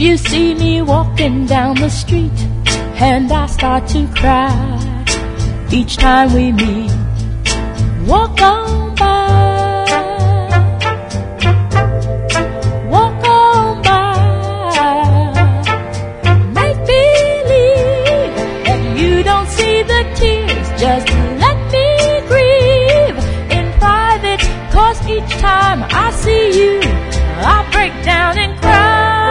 you see me walking down the street and I start to cry each time we meet, walk on by, walk on by. Make believe that you don't see the tears, just let me grieve in private, 'cause each time I see you I break down and cry.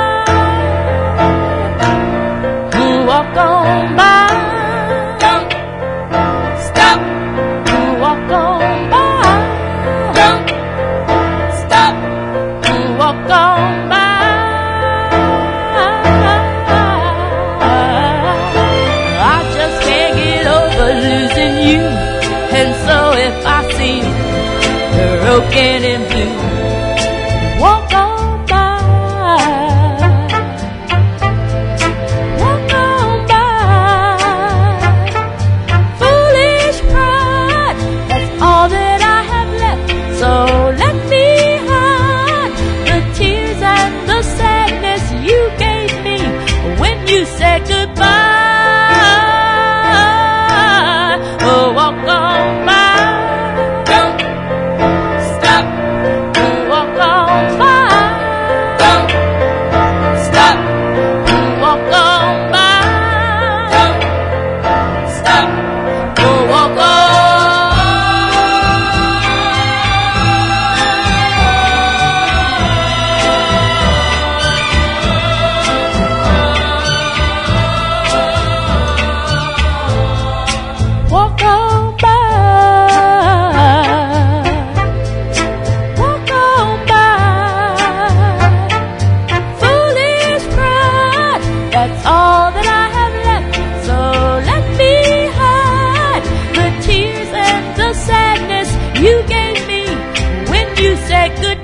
Walk on by, don't stop. Walk on by, don't stop. Walk on by. I just can't get over losing you, and so if I seem broken and blue, walk on. You said goodbye. Oh, walk on by, don't stop. Walk on by, don't stop. Walk on by, don't stop. Oh, walk on. Walk on by, walk on by. Foolish pride, that's all that I have left. So let me hide the tears and the sadness you gave me when you said goodbye.